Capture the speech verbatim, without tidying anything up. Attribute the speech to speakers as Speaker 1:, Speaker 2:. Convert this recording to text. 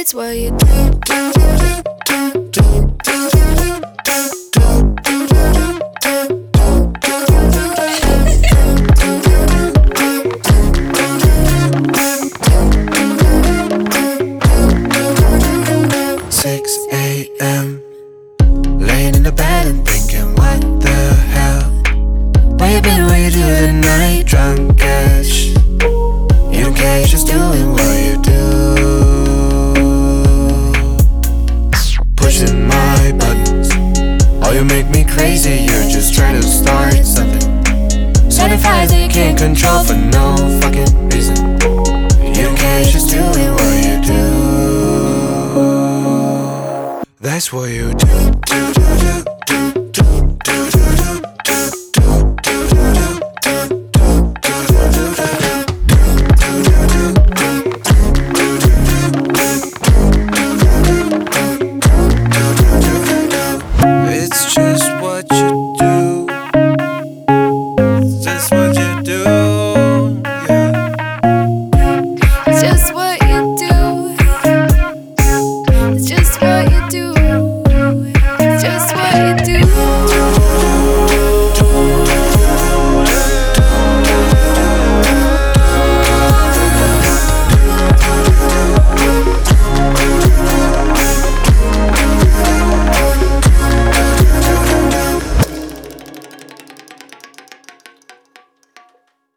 Speaker 1: That's what you do, do, do, do, do, do, do, do,
Speaker 2: six a m laying in the bed and thinking, what the hell? Where you been, what you do tonight? Drunk-ish. You don't care, you're just doing what you do. Pushing my buttons. Oh, you make me crazy, you're just trying to start something. Starting fires that you can't control for no fucking reason. You don't care, you're just doing what you do. That's what you do, do, do, do, do.